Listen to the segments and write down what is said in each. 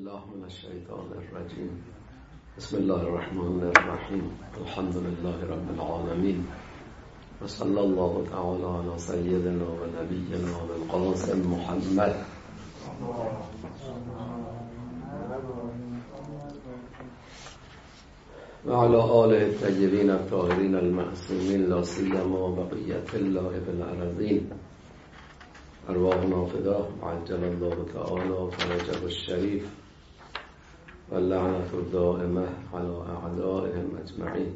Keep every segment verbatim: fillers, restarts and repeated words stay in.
بالله من الشیطان الرجیم. بسم الله الرحمن الرحیم. الحمد لله رب العالمین و صلی الله تعالی علی سیدنا و نبینا القاسم محمد و علی آله الطیبین الطاهرین المعصومین لا سیما بقیة الله بالارضین. ارواحنا فدا عجل الله تعالی فرجه الشریف و لعنت الدائمه علی اعدائهم اجمعین.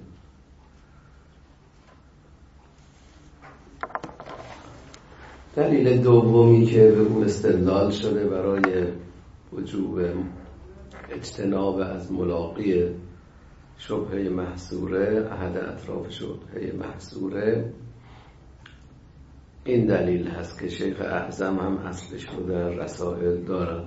دلیل دومی که به اون استدلال شده برای وجوب اجتناب از ملاقی شبهه محصوره، احد اطراف شبهه محصوره، این دلیل هست که شیخ اعظم هم اصلش رو در رسائل دارن.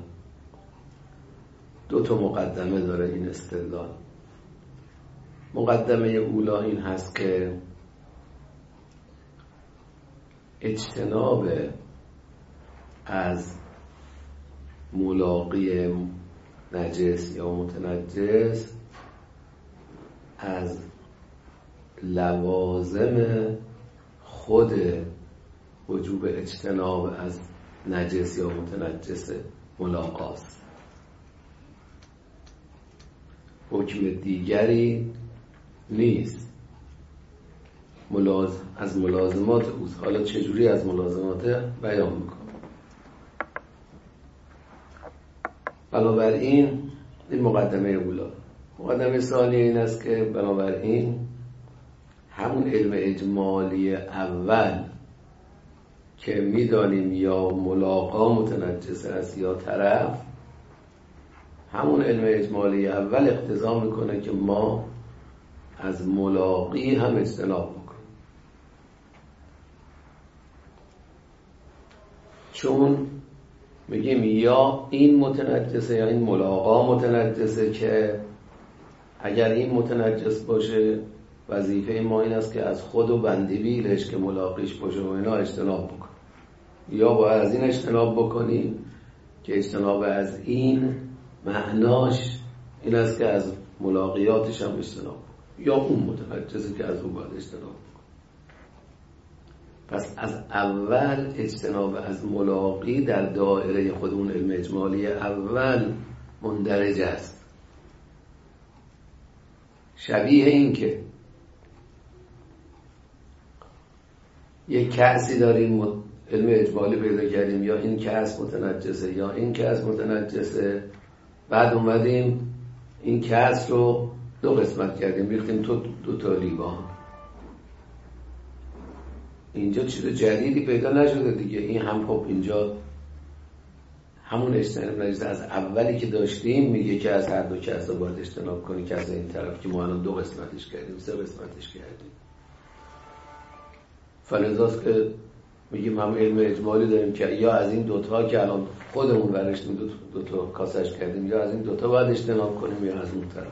دو تا مقدمه داره این استدلال. مقدمه اولا این هست که اجتناب از ملاقی نجس یا متنجس از لوازم خود وجوب اجتناب از نجس یا متنجس ملاقاست. حکم دیگری نیست. ملاز... از ملازمات اوست. حالا چجوری از ملازمات بیان میکنم. بنابراین این مقدمه اولا. مقدمه ثانی این است که بنابراین همون علم اجمالی اول که میدانیم یا ملاقا متنجس است یا طرف، همون علم اجمالی اول اقتضا میکنه که ما از ملاقی هم اجتناب بکنیم، چون میگیم یا این متنجسه یا این ملاقا متنجسه، که اگر این متنجس باشه وظیفه ما این است که از خود و بندیبیلش که ملاقیش باشه و اینا اجتناب بکنیم، یا باید از این اجتناب بکنیم که اجتناب از این معناش این است که از ملاقیاتش هم اجتناب بکنیم، یا اون متنجسه که از اون باید اجتناب بکنیم. پس از اول اجتناب از ملاقی در دایره خود اون علم اجمالی اول مندرج است. شبیه این که یک کأسی داریم، علم اجمالی پیدا کردیم یا این کأس متنجسه یا این کأس متنجسه، بعد اومدیم این کأس رو دو قسمت کردیم، ریختیم تو دو تا لیوان. اینجا چیز جدیدی پیدا نشده دیگه. این هم خب اینجا همون اجتناب نجس از اولی که داشتیم میگه که از هر دو کأس رو باید اجتناب کنی، که از این طرف که ما الان دو قسمتش کردیم، سه قسمتش کردیم. فلذاست که میگیم هم علم اجمالی داریم که یا از این دوتا که الان خودمون برشتیم دو, دو تا کاسش کردیم، یا از این دوتا باید اجتناب کنیم یا از اون طرف.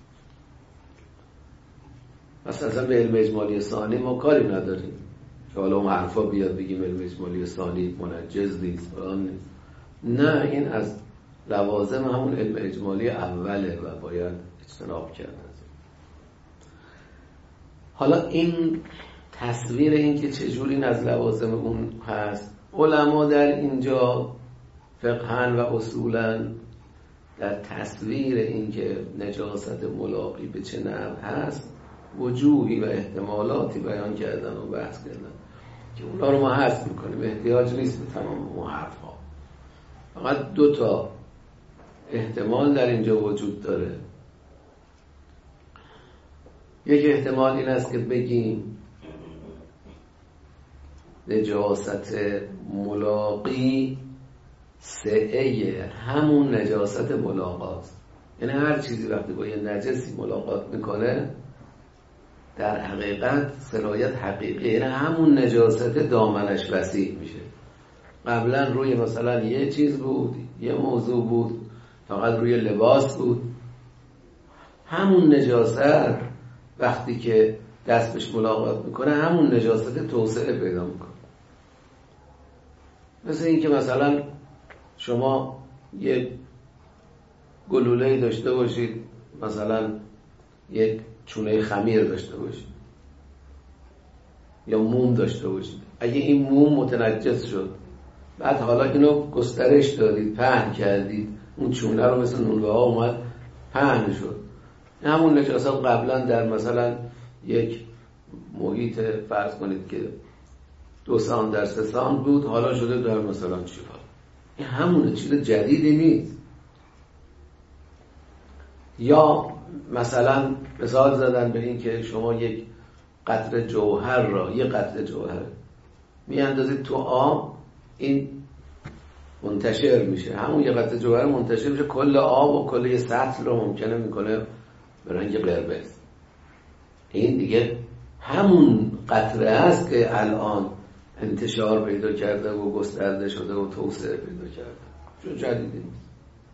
مثلا به علم اجمالی ثانی ما کاری نداریم که حالا اون حرفا بیاد بگیم علم اجمالی ثانی منجز نیست فلان نیست. نه، این از لوازم همون علم اجمالی اوله و باید اجتناب کرد. حالا این تصویر این که چجوری این از لوازم اون هست، علما در اینجا فقهاً و اصولاً در تصویر این که نجاست ملاقی به چه نوع هست وجوهی و احتمالاتی بیان کردن و بحث کردن که اونا رو ما حذف میکنیم، احتیاج نیست به تمام اون حرفها. فقط دو تا احتمال در اینجا وجود داره. یک احتمال این است که بگیم نجاست ملاقی سعه همون نجاست ملاقات، یعنی هر چیزی وقتی با یه نجسی ملاقات میکنه در حقیقت سرایت حقیقی، یعنی همون نجاست دامنش وسیع میشه. قبلا روی مثلا یه چیز بود، یه موضوع بود، فقط روی لباس بود، همون نجاست وقتی که دستش ملاقات میکنه همون نجاست توسعه پیدا میکنه. مثل این که مثلا شما یه گلوله‌ای داشته باشید، مثلا یک چونه خمیر داشته باشید یا موم داشته باشید، اگه این موم متنجس شد، بعد حالا اینو گسترش دادید، پهن کردید، اون چونه رو مثل نونوه ها اومد پهن شد، همون نجاست قبلا در مثلا یک محیط فرض کنید که دو سان در سه سان بود، حالا شده در مثلا چیکار، این همونه، چیز جدیدی نیست. یا مثلا مثال زدن به این که شما یک قطره جوهر را، یک قطره جوهر میاندازید تو آب، این منتشر میشه، همون یک قطره جوهر منتشر میشه، کل آب و کل سطح رو ممکنه میکنه به رنگ قرمز. این دیگه همون قطره است که الان انتشار پیدا کرده و گسترده شده و توسعه پیدا کرده، چون جدیدی نیست.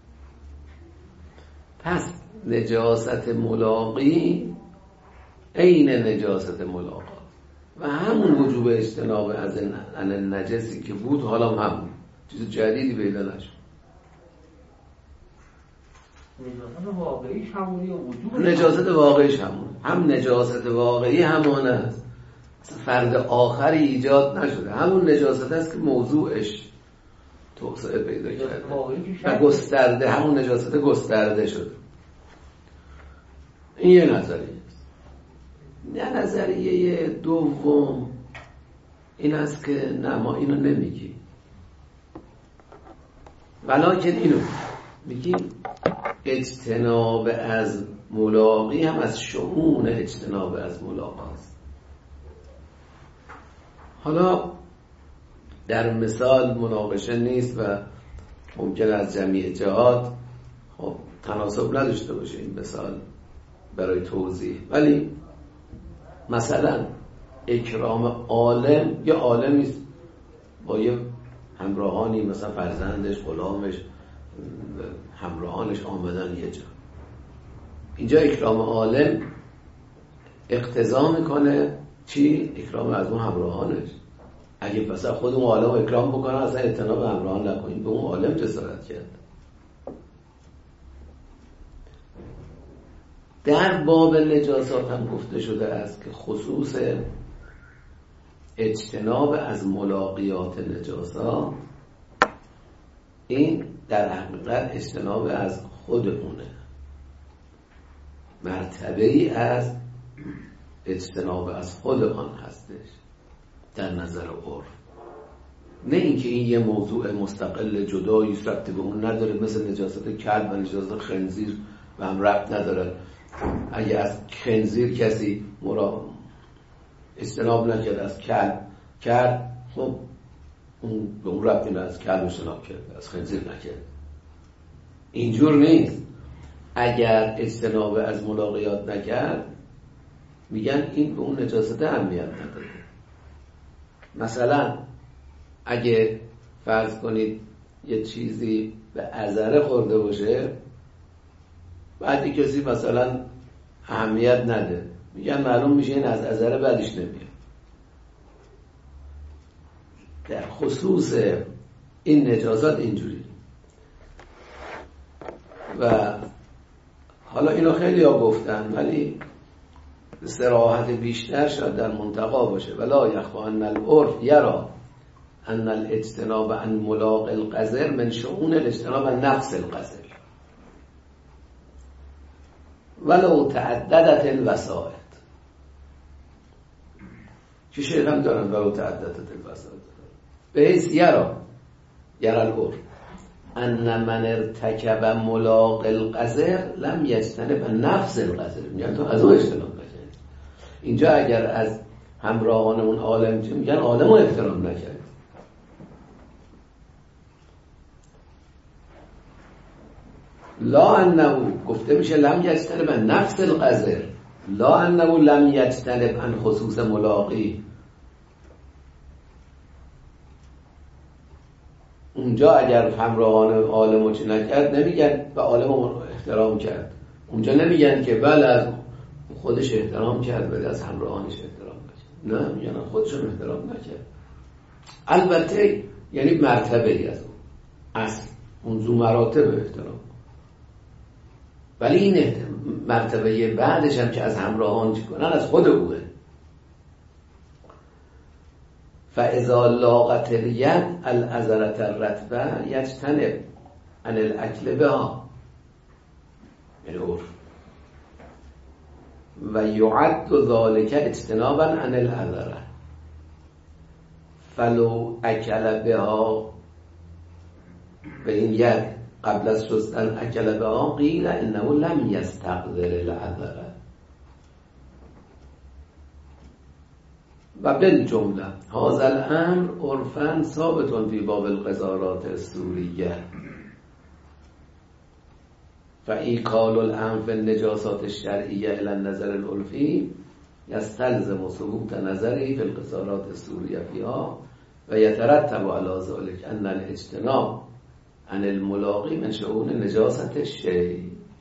پس نجاست ملاقی عین نجاست ملاقات و همون وجوب اجتناب از ان نجسی که بود حالا همون، چیز جدیدی پیدا نشد. نجاست واقعیش همونی و وجوب نجاست واقعیش همون، هم نجاست واقعی همونه است، فرد آخری ایجاد نشده، همون نجاست است که موضوعش توسعه پیدا کرده و گسترده، همون نجاست گسترده شده. این یه نظریه است. یه نظریه دوم این است که نه، ما اینو نمیگیم، ولکن اینو میگیم اجتناب از ملاقی هم از شؤون اجتناب از ملاقات است. حالا در مثال مناقشه نیست و ممکن از جمیع جهات خب تناسب نداشته باشه این مثال برای توضیح، ولی مثلا اکرام عالم، یا عالمی با یه همراهانی مثلا فرزندش، غلامش، همراهانش آمدن یه جا، اینجا اکرام عالم اقتضا میکنه چی؟ اکرام از اون همراهانش. اگه پس خود اون عالم اکرام بکنه اصلا اعتنا به همراهان نکنید، به اون عالم جسارت کرد. در باب نجاسات هم گفته شده است که خصوص اجتناب از ملاقیات نجاسات این در حقیقت اجتناب از خود اونه، مرتبه ای از اجتناب از خود آن هستش در نظر عرف، نه اینکه این یه موضوع مستقل جدایی ربطی به اون نداره، مثل نجاست کلب و نجاست خنزیر و هم ربط نداره. اگه از خنزیر کسی مرا اجتناب نکرد، از کلب کرد، خب اون به اون ربطی نداره، از کلب اجتناب کرد، از خنزیر نکرد. اینجور نیست. اگر اجتناب از ملاقیات نکرد میگن این به اون نجاست اهمیت نداره. مثلا اگه فرض کنید یه چیزی به عذره خورده باشه، بعدی کسی مثلا اهمیت نده، میگن معلوم میشه این از عذره بعدش نمیاد. در خصوص این نجاسات اینجوری. و حالا اینو خیلی ها گفتن، ولی صراحت بیشتر شاید در منتقا باشه. ولا یخفی ان العرف یرا ان الاجتناب عن ملاق القذر من شؤون الاجتناب عن نفس القذر ولو تعددت الوسائط. چه شیخ هم دارن ولو تعددت الوسائط به حیث یرا یرا العرف ان من ارتکب ملاق القذر لم یجتنب نفس القذر، میگن تو از اون اجتناب نکردی. اینجا اگر از همراهان اون عالم چه میگن عالم رو احترام نکرد. لا انه گفته میشه لم یجتنب نفس القذر، لا انه لم یجتنب عن خصوص ملاقی. اونجا اگر همراهان عالمو چی نکرد نمیگن و عالمو احترام کرد، اونجا نمیگن که بله از خودش احترام کرد ولی از همراهانش احترام نکرد، نه میگن خودشون احترام نکرد. البته یعنی مرتبه ای از اون اصل اون زو مراتب احترام. ولی این مرتبه بعدش هم که از همراهان چی کنن از خود اوه. فاذا لاقت الید العذرة الرطبه یجتنب عن الاکل بها، یعنی عرف، و یعد ذلك اجتنابا عن العذرة فلو اکل بها، به این ید قبل از شستن اکل بها قیل انه لم یستقذر العذرة. و بالجمله هذا الامر عرفا ثابت فی باب القذارات السوریه، فایکال الامر فی النجاسات الشرعیه الی النظر العرفی یستلزم ثبوت نظری فی القذارات السوریه فیها و یترتب علی ذلك ان الاجتناب عن الملاقی من شؤون نجاست الشیء.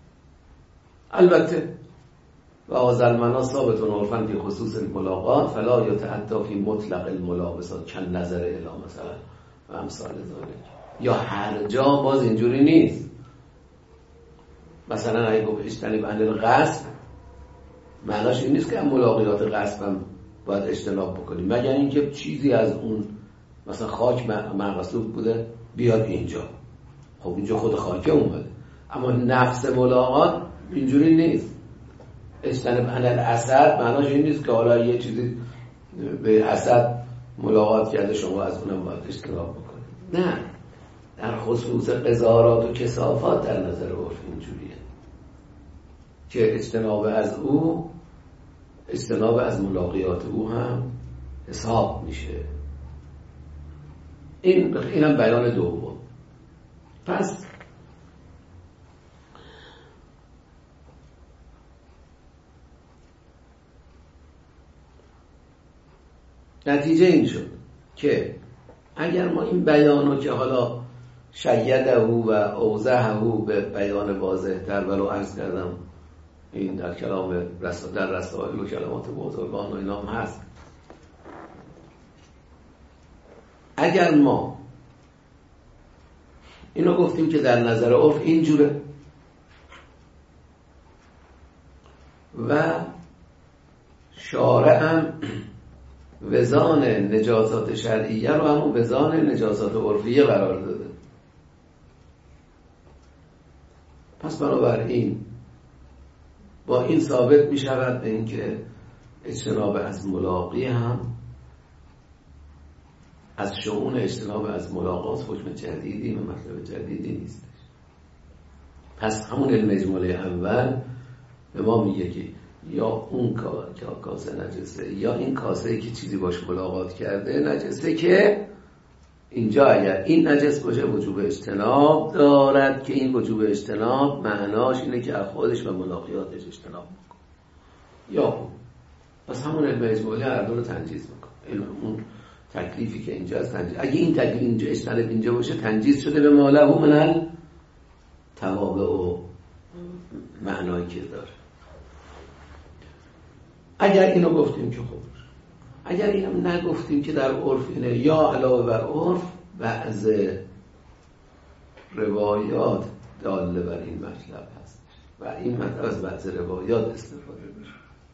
البته و هذا المعنی ثابت عرفا فی خصوص الملاقات فلا یتعدی فی مطلق الملابسات کن نظر الی مثلا و امثال ذلك. یا هر جا باز اینجوری نیست. مثلا اگه گفت اجتناب عن الغصب، معناش این نیست که ملاقیات غصب هم باید اجتناب بکنیم، مگر اینکه چیزی از اون مثلا خاک مغصوب بوده بیاد اینجا، خب اینجا خود خاکه اومده. اما نفس ملاقات اینجوری نیست. اجتناب عن الاسد معناش این نیست که حالا یه چیزی به اسد ملاقات کرده شما از اونم باید اجتناب بکنید. نه، در خصوص قذارات و کثافات در نظر عرف اینجوریه که اجتناب از او اجتناب از ملاقیات او هم حساب میشه. این اینم بیان دوم. پس نتیجه این شد که اگر ما این بیانو که حالا شیده و اوضحه به بیان واضح تر، ولو عرض کردم این در کلام رسا در رسائل و کلمات بزرگان و اینا هم هست، اگر ما اینو گفتیم که در نظر عرف اینجوره و شارع هم وزان نجاسات شرعیه رو همون وزان نجاسات عرفیه قرار داده، پس بنابراین با این ثابت می شود به این که اجتناب از ملاقی هم از شؤون اجتناب از ملاقات حکم جدیدی و مطلب جدیدی نیستش. پس همون علم اجمالی اول به ما میگه که یا اون کاسه نجسه یا این کاسه که چیزی باش ملاقات کرده نجسه، که اینجا اگر این نجس باشه وجوب اجتناب دارد، که این وجوب اجتناب معناش اینه که از خودش و ملاقیاتش اجتناب میکنه. یا اون پس همون علم اجمالی هر دو رو تنجیز میکنه. اون تکلیفی که اینجا است تنجیز، اگه این تکلیف اینجا اجتناب اینجا باشه تنجیز شده به ما له من التوابع و معنایی که داره. اگر اینو گفتیم که خوب، اگر اینم نگفتیم که در عرف اینه، یا علاوه بر عرف بعض روایات داله بر این مطلب هست و این مطلب از بعض روایات استفاده بشه.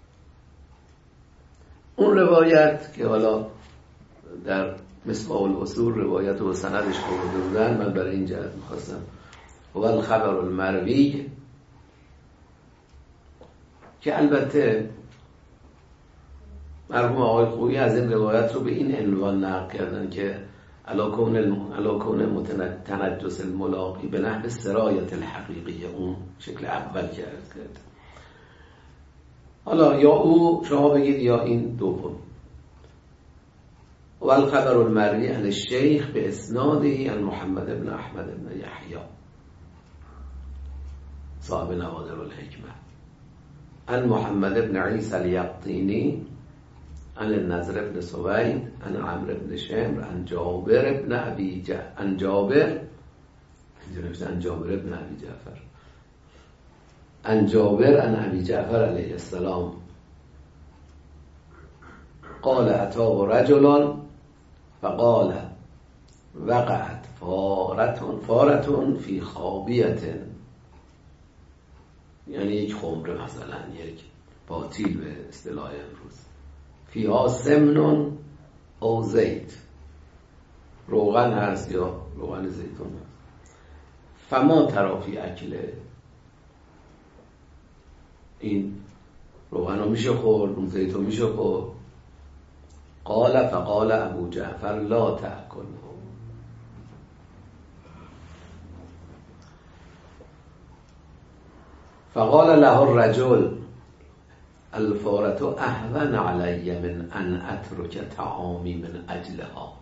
اون روایت که حالا در مصباح الاصول روایت و سندش برده بودن، من برای این جهت میخواستم و الخبر المروی، که البته مرحوم آقای خویی از این روایت رو به این عنوان نقل کردن که علا کون الم... علا کون تنجس الملاقی به نحو سرایت الحقیقیه، اون شکل اول که عرض کرد. حالا یا او شما بگید یا این دوم. و الخبر المروی عن الشیخ به اسناده عن محمد بن احمد بن یحیی صاحب نوادر الحکمه عن محمد بن عیسی الیقطینی عن النضر بن سوید عن عمرو بن شمر عن جابر بن ابي ج... عن جابر عن جابر بن ابي جعفر عن جابر عن ابي جعفر علیه السلام قال اتاه رجل فقال وقعت فارة فارة في خابية یعنی یک خمره مثلا، یک باطیل به اصطلاح امروز، فیها سمن او زیت، روغن هست یا روغن زیتون هست. فما ترافی اکله، این روغن رو میشه خورد، اون زیت رو میشه خورد. قال فقال ابو جعفر لا تأکل. فقال له الرجل الفارة اهون علی من ان اترک طعامی من اجلها.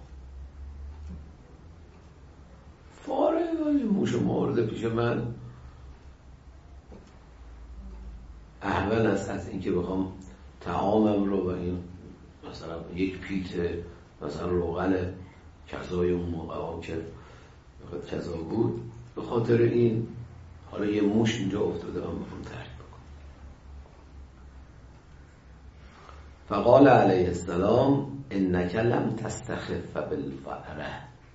فاره موش مورد پیش من اهون است از اینکه بخوام طعامم رو و این مثلا یک پیت مثلا روغن کذای اون موقع که کذا بود، به خاطر این حالا یه موش اینجا افتاده من بخوام ترک بکنم. فقال علیه السلام انک لم تستخف بالفأره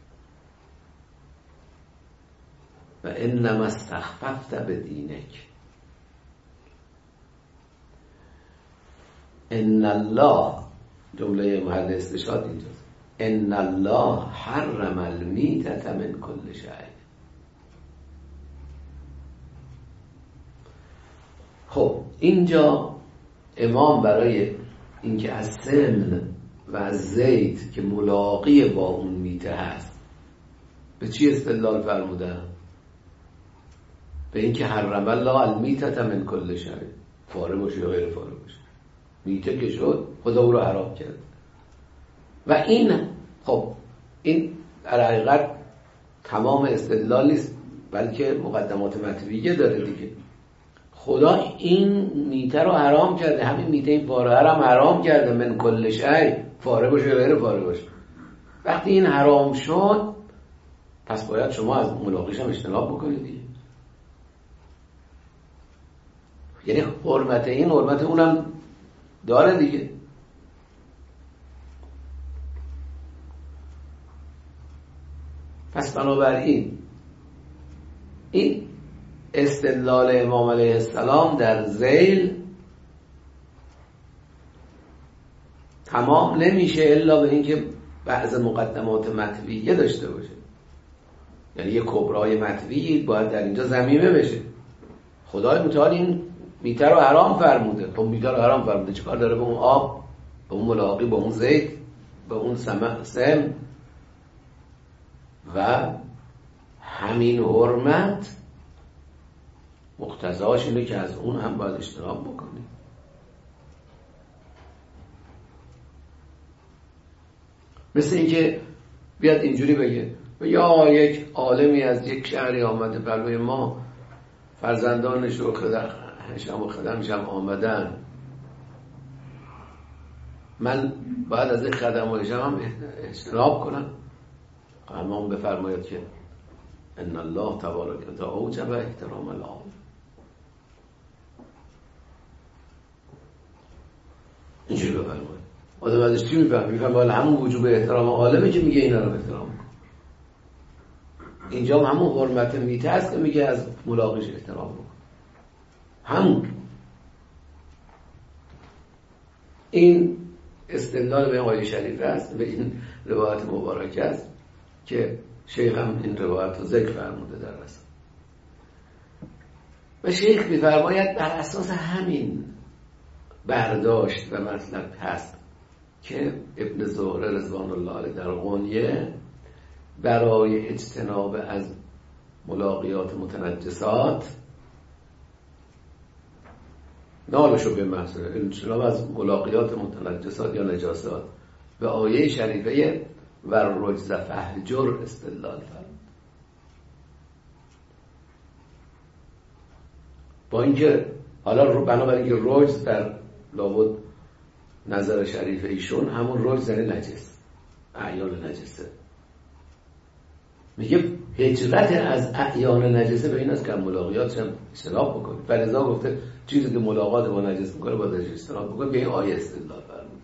و انما استخففت بدینک. ان الله، جمله محل استشهاد اینجاست، ان الله حرم المیتة من کل شیء. خب اینجا امام برای اینکه از سمن و از زیت که ملاقی با اون میته هست به چی استدلال فرمودن؟ به اینکه حرم الله المیتة من کل شیء، فاره باشه یا غیر فاره باشه، میته که شد خدا او رو حرام کرد. و این خب این در حقیقت تمام استدلال نیست، بلکه مقدمات مطلبیه داره دیگه. خدا این میته رو حرام کرده، همین میته این فاره هم حرام کرده، من کل شیء، فاره باشه یا غیر فاره باشه. وقتی این حرام شد پس باید شما از ملاقیش هم اجتناب بکنید دیگه. یعنی حرمت این حرمت اونم داره دیگه. پس بنابراین این استدلال امام علیه السلام در ذیل تمام نمیشه الا به اینکه بعض مقدمات مطویه داشته باشه. یعنی یه کبرای مطوی باید در اینجا ضمیمه بشه. خدای متعال این میته رو حرام فرموده. خب میته رو حرام فرموده، چیکار داره به اون آب، به اون ملاقی، به اون زیت، به اون سم؟ و همین حرمت مقتضاش اینه که از اون هم باید اجتناب بکنی. مثل اینکه بیاد اینجوری بگه یا یک عالمی از یک شهری آمده پلوی ما، فرزندانش رو خدم و خدمش هم آمدن، من باید از این خدم و هم اجتناب کنم. امام بفرماید که ان الله تبارک و تعالی اوجب احترام العالم. اینجوری بفرماید. آدم ازش چی میفهم؟ میفهم باید همون وجوب احترام عالمه که میگه اینا رو احترام کن. اینجا هم همون حرمت میته است که میگه از ملاقیش احترام کن. همون این استدلال به آیه شریفه است، به این روایت مبارکه است که شیخ هم این روایت رو ذکر فرموده در رسال. و شیخ می‌فرماید بر اساس همین برداشت و مطلب هست که ابن زهره رضوان الله علیه در غنیه برای اجتناب از ملاقیات متنجسات، نالشو به محضر اجتناب از ملاقیات متنجسات یا نجاسات، به آیه شریفه و رجز فهجر استدلال فرمود. با اینکه حالا بنابراین که رجز در لابد نظر شریف ایشون همون رجز یعنی نجس، اعیان نجسه. میگه هجرت از اعیان نجسه به این است که ملاقیات هم اجتناب بکنه. فلذا گفته چیزی که ملاقات با نجس میکنه باید ازش اجتناب بکنه. به این آیه استدلال فرمود.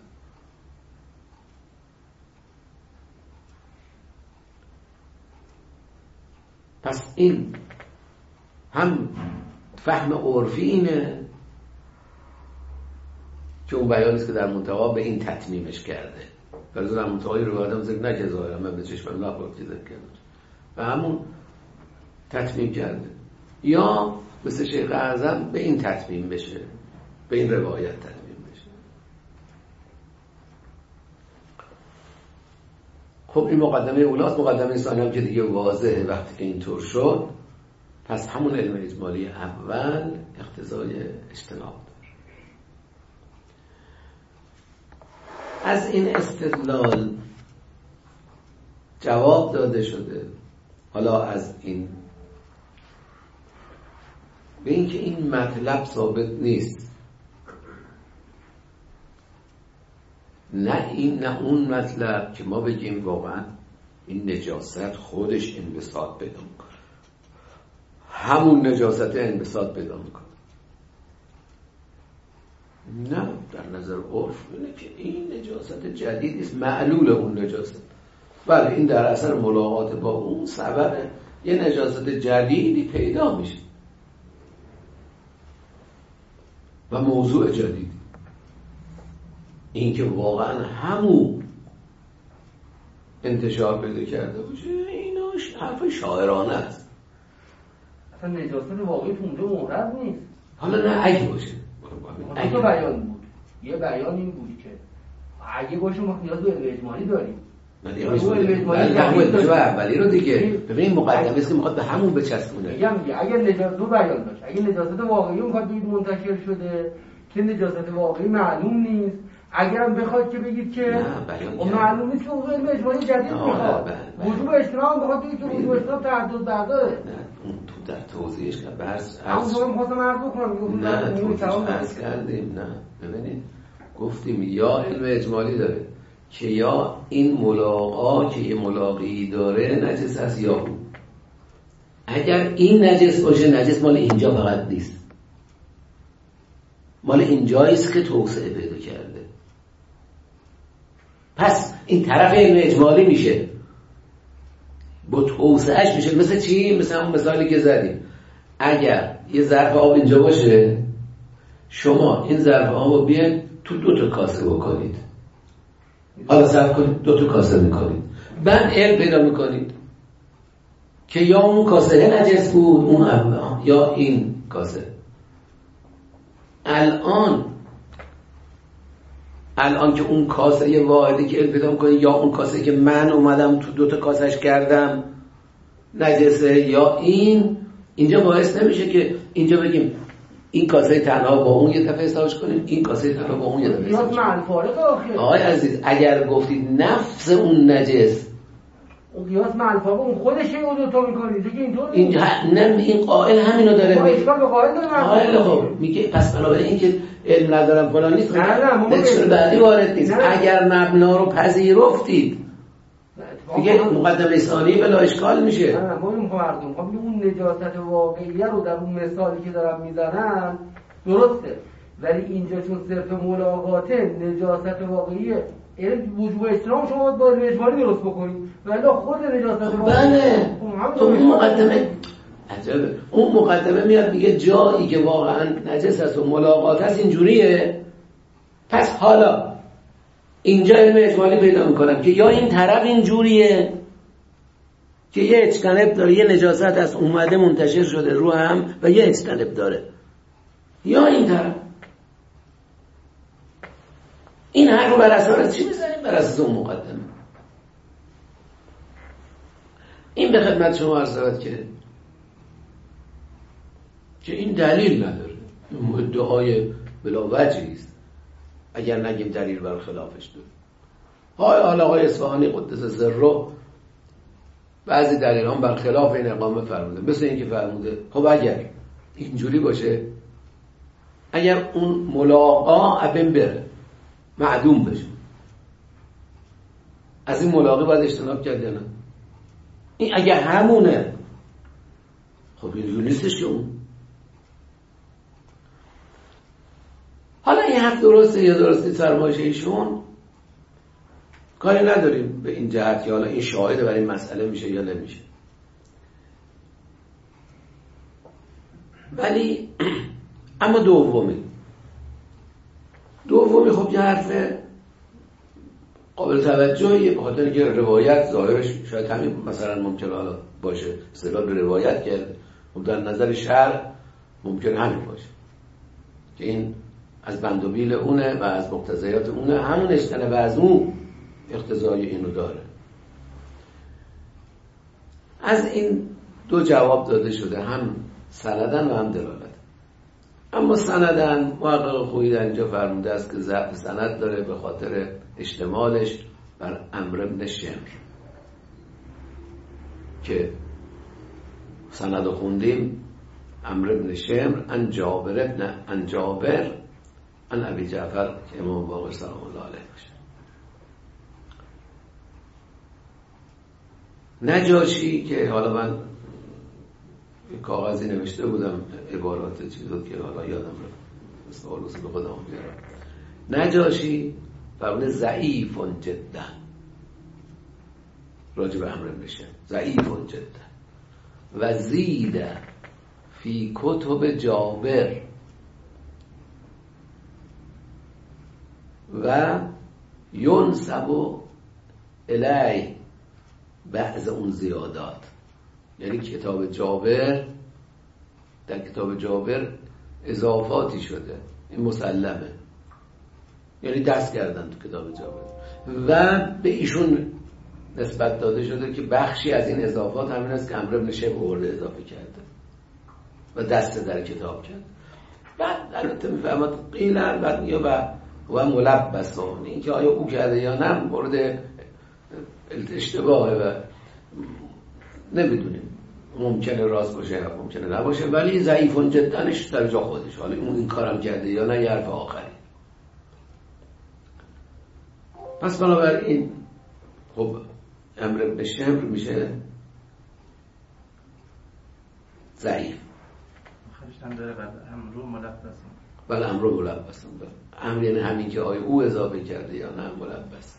پس این هم فهم عرفی اینه که اون بیانیست که در منتها به این تتمیمش کرده. برای در منتهای رو آدم ذکر نکه ظاهرا من به چشمم نخورد که ذکر کرده و همون تتمیم کرده، یا مثل شیخ اعظم به این تتمیم بشه، به این روایت تتمیم بشه. خب این مقدمه اولاست. مقدمه ثانی هم که دیگه واضحه وقتی که اینطور شد، پس همون علم اجمالی اول اقتضای اجتناب داره. از این استدلال جواب داده شده. حالا از این به اینکه این مطلب ثابت نیست، نه این نه اون مطلب که ما بگیم واقعا این نجاست خودش انبساط پیدا میکنه، همون نجاست انبساط پیدا میکنه. نه، در نظر عرف اینه که این نجاست جدید است، معلول اون نجاست. بله این در اثر ملاقات با اون سبب یه نجاست جدیدی پیدا میشه و موضوع جدید. این که واقعا همون انتشار پیدا کرده باشه، اینا حرف شاعرانه است. اصلا نجاست واقعی تو اونجا محرز نیست. حالا نه اگه باشه، اگه بیان بود، یه بیان این بود که اگه باشه ما نیاز به اجمالی داریم. ولی اجمالی اولی رو دیگه ببین مقدمه است که میخواد به همون بچسبونه. میگم دیگه اگه نجاست دو بیان داشت، اگه نجاست واقعی میخواد بگید منتشر شده که نجاست واقعی معلوم نیست، اگرم بخواد که بگید که معلوم نیست که اون علم اجمالی جدید میخواد، وجوب اجتناب بخواد بگید که وجوب اجتناب تعدد برداره. نه اون تو در توضیحش که بحث همون رو می‌خواستم عرض بکنم. نه توضیحش عرض کردیم. نه ببینید گفتیم یا علم اجمالی داره که یا این ملاقا که یه ملاقی داره نجس هست یا اون. اگر این نجس باشه، نجس مال اینجا فقط نیست، مال اینجاییست که توسعه پیدا کرده. پس این طرف علم اجمالی میشه، با توسعهش میشه. مثل چی؟ مثل همون مثالی که زدیم. اگر یه ظرف آب اینجا باشه، شما این ظرف آب رو بیاید تو دو تا کاسه بکنید، حالا صرف کنید دو تا کاسه میکنید، بعد علم پیدا میکنید که یا اون کاسه نجس بود اون هم، یا این کاسه. الان الان که اون کاسه یه واحدی که علم پیدا میکنید، یا اون کاسه که من اومدم تو دو تا کاسهش کردم نجسه، یا این، اینجا باعث نمیشه که اینجا بگیم این کاسه تنها با اون یه دفعه حسابش کنیم، این کاسه تنها با اون یه دفعه حسابش کنیم. آقای عزیز اگر گفتید نفس اون نجس، اون قیاس ملفاظ اون خودش اون دو تا میکنید دیگه اینطور این نه این قائل همینو داره. ما اشکال به قائل داریم. قائل خب میگه پس بنابراین این که علم ندارم فلان نیست. نه نه چرا بعدی وارد نیست. اگر مبنا رو پذیرفتید دیگه مقدمه ثانی بلا اشکال میشه. نه ما این مردم خب اون نجاست واقعیه رو در اون مثالی که دارم میزنن درسته، ولی اینجا چون صرف ملاقاته نجاست واقعیه، علم وجوب اجتناب شما باید با اجمالی درست بکنید، ولی خود نجاست واقعیه. بله اون مقدمه عجبه. اون مقدمه میاد میگه جایی که واقعا نجس است و ملاقات هست اینجوریه، پس حالا اینجا علم اجمالی پیدا میکنم که یا این طرف اینجوریه که یه اجتناب داره، یه نجاست هست اومده منتشر شده رو هم و یه اجتناب داره، یا این طرف. این هر رو بر اساس چی میزنیم؟ بر اساس اون مقدمه. این به خدمت شما عرض شود که که این دلیل نداره، ادعای بلا وجهی است اگر نگیم دلیل بر خلافش داره. های حالا آقای اصفهانی قدس سره بعضی دلیل هم بر خلاف این اقامه فرموده، مثل این که فرموده خب اگر اینجوری باشه، اگر اون ملاقا ابن بره معدوم بشه، از این ملاقی باید اجتناب کرد یا نه؟ این اگر همونه خب اینجوری نیستش که اون. حالا این حرف درسته یا درسته سرمایش ایشون کاری نداریم به این جهت که حالا این شاهده برای این مسئله میشه یا نمیشه. ولی اما دومی دومی خب یه حرف قابل توجهیه، به خاطر اینکه روایت ظاهرش شاید همین مثلا ممکنه حالا باشه، استدلال به روایت کرده، خب در نظر شرع ممکنه همین باشه که این از بند و بیل اونه و از مقتضیات اونه، همون اجتناب از اون اقتضای اینو داره. از این دو جواب داده شده، هم سندن و هم دلالت. اما سندن محقق خویی در اینجا فرموده است که ضعف سند داره به خاطر اشتمالش بر عمرو بن شمر که سند رو خوندیم، عمرو بن شمر ان جابر ابن ان جابر ان ابی جعفر که امام باقر سلام الله علیه باشه. نجاشی که حالا من کاغذی نوشته بودم عبارات چیزو که حالا یادم رفت مثل آلوسی به خودم بیارم. نجاشی فرمونه ضعیف جدا راجع به عمرو بن شمر، ضعیف جدا و زید فی کتب جابر و ینسب الی بعض اون زیادات. یعنی کتاب جابر، در کتاب جابر اضافاتی شده، این مسلمه، یعنی دست کردن تو کتاب جابر و به ایشون نسبت داده شده که بخشی از این اضافات همین است که عمرو بن شمر آورده اضافه کرده و دست در کتاب کرد. بعد البته میفهمد قیلن بعد یا و و ملبسون، این که آیا او کرده یا نه مورد اشتباهه و نمیدونیم، ممکنه راست باشه یا ممکنه نباشه، ولی ضعیفون جدنش در جا خودش، حالا اون این کارم کرده یا نه یه حرف آخری. پس بنابراین خب عمرو بن شمر میشه ضعیف. خودش داره بعد امرو ملبس. بله امرو ملبس. امر یعنی همین که آیا او اضافه کرده یا نه ملبس.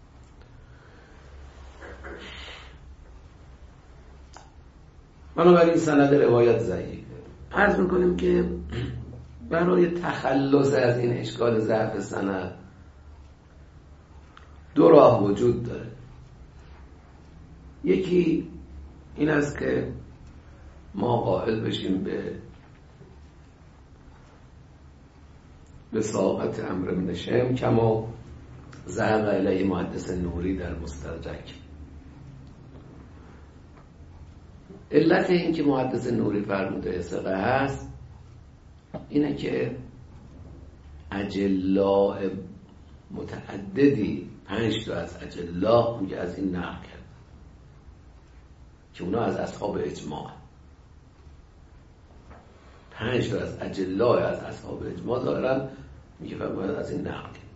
بنابراین سند روایت ضعیفه. عرض میکنیم که برای تخلص از این اشکال ضعف سند دو راه وجود داره. یکی این است که ما قائل بشیم به وثاقت عمرو بن شمر کما ذهب الیه محدث نوری در مستدرک. علت این که محدث نوری فرموده ثقه هست اینه که اجلاء متعددی، پنج تا از اجلاء میگه از این نقل کرد که اونا از اصحاب اجماع، پنج تا از اجلاء از اصحاب اجماع ظاهرا میگه فرموده از این نقل کرد.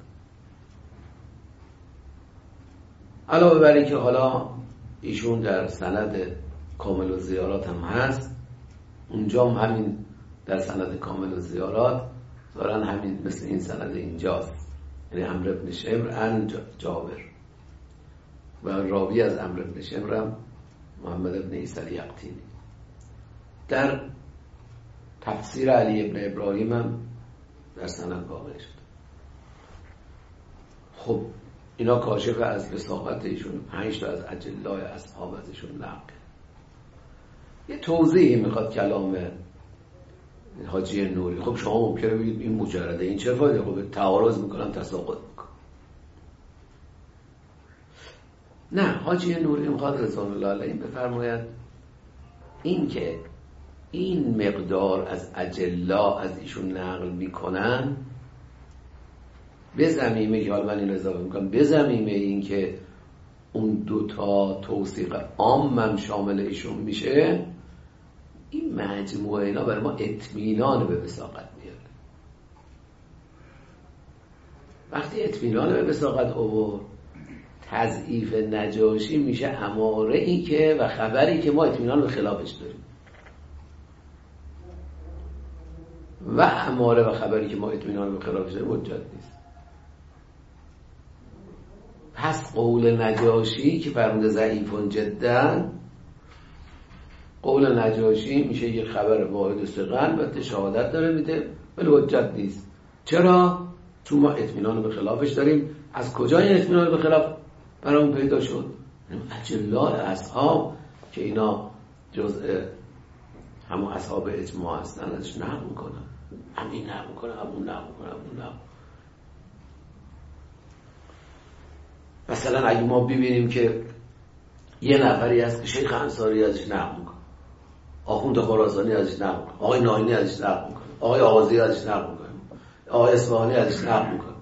علاوه بر این که حالا ایشون در سند کامل الزیارات هم هست، اونجا هم همین در سند کامل الزیارات ظاهرا همین مثل این سند اینجاست، یعنی عمرو بن شمر ان جابر و راوی از عمرو بن شمر هم محمد بن عیسی الیقطینی. در تفسیر علی ابن ابراهیم هم در سند کامل شد. خب اینا کاشف از وثاقت ایشون، پنج تا از اجلای اصحاب ازشون نقل. یه توضیحی میخواد کلام حاجی نوری. خب شما ممکنه بگید این مجرده، این چه فایده؟ خب تعارض میکنن، تساقط میکنن. نه، حاجی نوری میخواد رضوان الله علیه بفرماید این که این مقدار از اجلا از ایشون نقل میکنن به ضمیمه، حالا من این اضافه میکنم، به ضمیمه این که اون دوتا توثیق عامم شامل ایشون میشه، این مجموعه اینا برای ما اطمینان به وثاقت میاره. وقتی اطمینان به وثاقت آورد، تضعیف نجاشی میشه اماره ای که و خبری که ما اطمینان به خلافش داریم و اماره و خبری که ما اطمینان به خلافش داریم حجت نیست. پس قول نجاشی که فرموده ضعیفون جدا، قول نجاشی میشه یه خبر واحد ثقه، البته شهادت داره میده ولی حجت نیست. چرا؟ چون ما اطمینان به خلافش داریم. از کجا این اطمینان به خلاف برامون پیدا شد؟ اجلاء اصحاب که اینا جزء همون اصحاب اجماع هستن ازش نقل میکنن، همین نقل میکنن، همون نقل میکنن، همون نقل. مثلا اگه ما ببینیم که یه نفری هست که شیخ انصاری ازش نقل میکنه، آخوند خراسانی ازش نقل میکنه، آقای ناینی ازش نقل میکنه، آقای آغازی ازش نقل میکنه، آقای اصفهانی ازش نقل میکنه،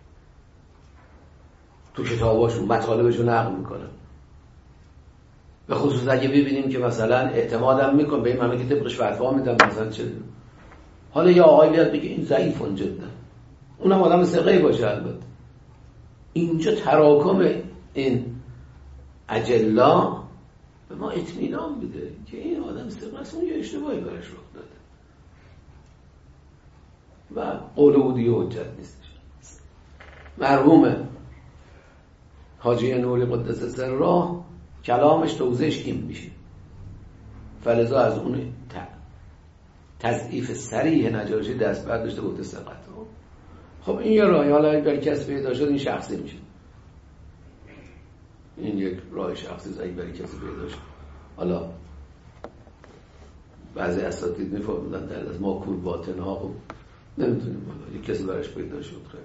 تو کتاباشون مطالبشون نقل میکنه. به خصوص اگه ببینیم که مثلا اعتمادم میکنه به این همه که طبقش فتوا میدن مثلا چه دیم. حالا یا آقای بیاد بگه این ضعیفون جدا، اونم آدم ثقه‌ای باشه البته، اینجا تراکم این اجلا به ما اطمینان میده که این آدم ثقه است، اون یه اشتباهی برش رخ داده و قول او دیگه حجت نیستش. مرحوم حاجی نوری قدس سره کلامش توضیحش این میشه، فلذا از اون تضعیف صریح نجاشی دست برداشته گفته ثقت. خب این یه راهی، حالا اگر کسی پیدا شد این شخصی میشه، این یک راه شخصی زایی برای کسی پیدا شد. حالا بعضی اساتید میفرمودن در از ما کور باطن ها، خب نمیتونیم، حالا یک کسی برایش پیدا شد. خیلی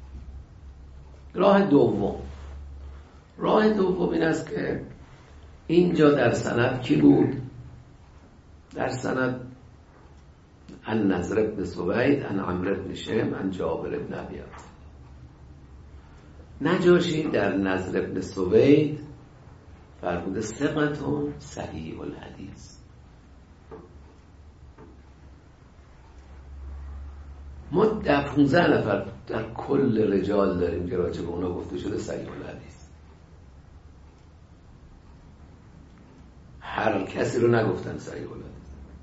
راه دوم، راه دوم این است که اینجا در سند کی بود؟ در سند عن نضر بن سوید عن عمرو بن شیم عن جابر بن ابی نجاشی در نضر بن سوید فرموده ثقتون صحیح الحدیث. ما در پونزده نفر در کل رجال داریم که راجع به اونا گفته شده صحیح الحدیث، هر کسی رو نگفتن صحیح الحدیث.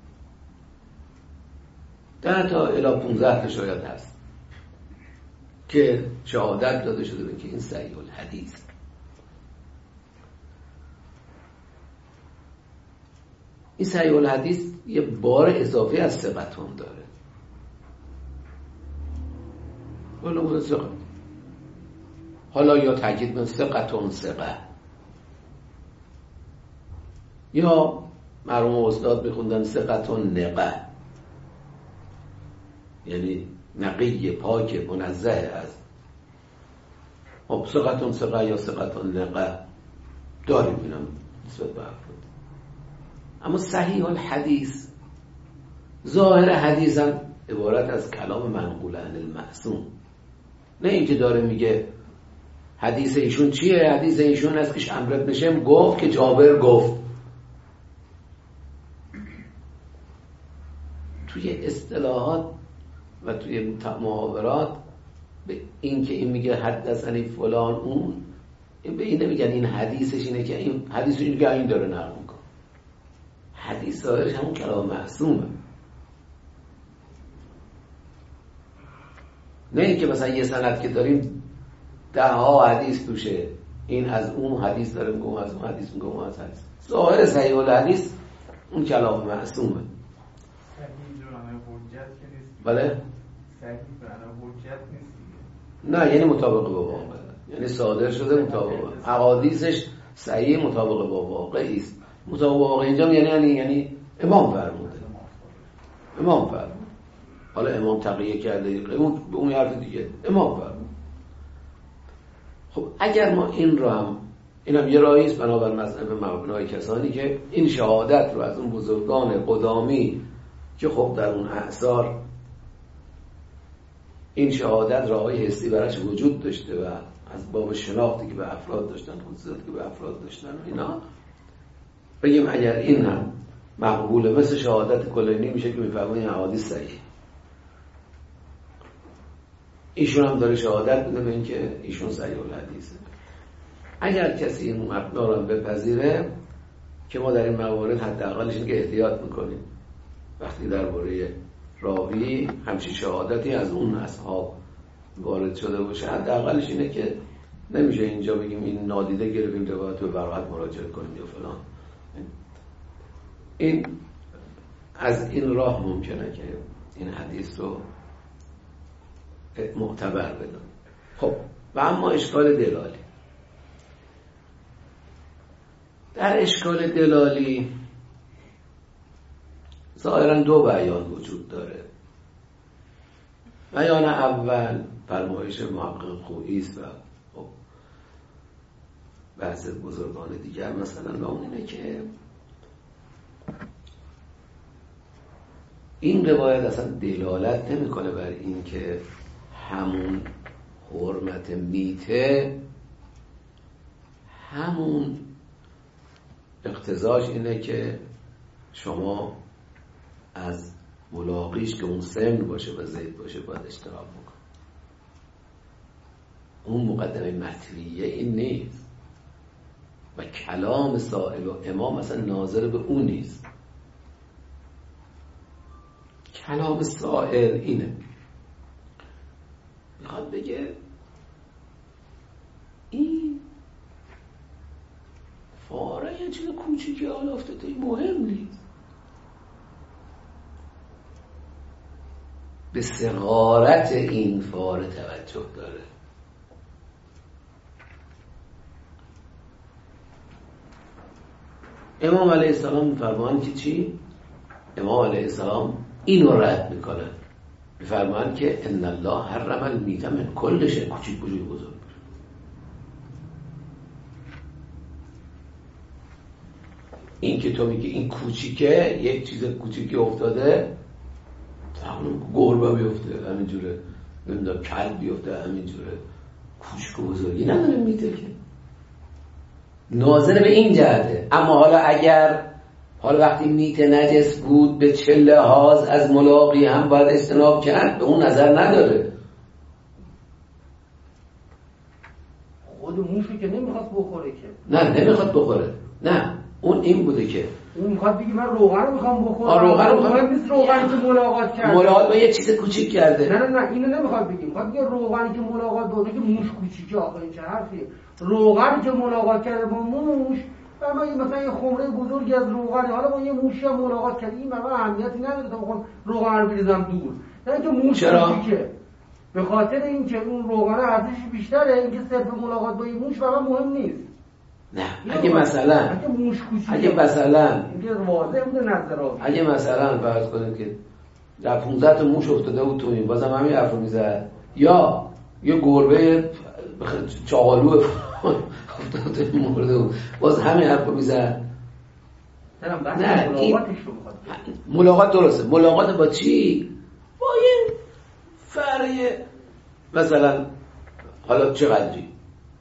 ده تا الی پونزده تا شاید هست که شهادت داده شده به که این صحیح الحدیث. این صحیح الحدیث یه بار اضافی از ثقتون داره. حالا ثقت، حالا یا تاکید من ثقتون ثقه، یا مرحوم استاد بخوندن ثقتون نقه، یعنی نقی، پاک، منزه از. خب ثقتون ثقه یا ثقتون نقه داریم اینم نسبت به افراد. اما صحیح الحدیث، ظاهر حدیث هم عبارت از کلام منقول عن المعصوم، نه اینکه داره میگه حدیث ایشون چیه؟ حدیث ایشون است که عمرو بن شیم گفت که جابر گفت. توی اصطلاحات و توی محاورات به این که این میگه حدثنی فلان اون، این به این نمیگن این حدیثش اینه که این حدیثش اینه که این داره نقل میکنه. حدیث ظاهرش همون کلام معصومه، نه اینکه مثلا یه سند که داریم ده ها حدیث توشه، این از اون حدیث داره میگه، از اون حدیث میگه، اون از حدیث. ظاهر صحیح الحدیث اون کلام معصومه. بله؟ نه، یعنی مطابق با واقع، یعنی صادر شده مطابق، احادیثش صحیح مطابق با واقعی است. مطابق با واقع اینجا یعنی یعنی یعنی امام فرموده، امام فرموده. حالا امام تقیه کرده، اون به اون حرف دیگه امام فرموده. خب اگر ما این رو هم، اینم یه راهی است بنابر مذهب مبنای کسانی که این شهادت رو از اون بزرگان قدامی که خب در اون اعصار این شهادت راههای حسی براش وجود داشته و از باب شناختی که به افراد داشتن، خصوصیاتی که به افراد داشتن و اینا، بگیم اگر این هم مقبوله مثل شهادت کلینی میشه که میفهمه این احادیث صحیح. ایشون هم داره شهادت میده به این که ایشون صحیح الحدیثه. اگر کسی این مبنا رو بپذیره که ما در این موارد حداقلش این که احتیاط میکنیم وقتی درباره راوی همچین شهادتی از اون اصحاب وارد شده باشه، حداقلش اینه که نمیشه اینجا بگیم این نادیده گرفتیم روایت به براحت مراجعه کنیم یا فلان. این از این راه ممکنه که این حدیث رو معتبر بدون. خب و اما اشکال دلالی. در اشکال دلالی ظاهرا دو بیان وجود داره. بیان اول فرمایش محقق خویی است و خب بحث بزرگان دیگر مثلا اون اینه که این روایت اصلا دلالت نمیکنه بر این که همون حرمت میته همون اقتضاش اینه که شما از ملاقیش که اون سمن باشه و زید باشه باید اجتناب بکن. اون مقدمه مطلیه این نیست و کلام سائل و امام مثلا ناظر به اون نیست. کلام سائل اینه، میخواد بگه این فاره یه چیز کوچیکی حال افتاده مهم نیست. به صغارت این فاره توجه داره. امام علیه السلام میفرمان که چی؟ امام علیه السلام اینو رد میکنه، میفرمان که ان الله حرم المیت من کل شیء، کوچیک بزرگ بزرگ. این که تو میگی این کوچیکه، یک چیز کوچیکی افتاده، گربه بیفته همینجوره، نمیدونم کلب بیفته همینجوره، کوچیک و بزرگی نداره میته که. ناظر به این جهته. اما حالا اگر حالا وقتی میت نجس بود به چه لحاظ از ملاقی هم باید اجتناب کرد، به اون نظر نداره. خود موشو که نمیخواد بخوره که. نه نمیخواد بخوره. نه اون این بوده که اون میخواد بگی من روغن رو میخوام بخورم. آه روغن رو میخوام. نیست روغنی که ملاقات کرده. ملاقات با یه چیز کوچیک کرده. نه نه نه اینو نمیخواد بگی. میخواد بگه روغنی که ملاقات بوده که موش کوچیکه. آخه این چه حرفیه؟ روغنی که ملاقات کرده با موش، اما مثلا یه خمره بزرگی از روغنی، حالا با یه موشی هم ملاقات کرده، این مثلا اهمیتی نداره تا بخوام روغن رو بریزم دور. نه اینکه موش کوچیکه. به خاطر اینکه اون روغن ارزشش بیشتره، اینکه صرف ملاقات با این موش برام مهم نیست. نه اگه مثلا اگه موش کوچیکه، اگه مثلا اینکه واضح بوده نظر اگه مثلا فرض کنید که در پانزده تا موش افتاده بود تو این، بازم همین حرفو میزد، یا یه گربه چاقالو افتاده مرده بود باز همین حرفو میزد. نه این ملاقات درسته. ملاقات با چی؟ با یه فره مثلا، حالا چقدری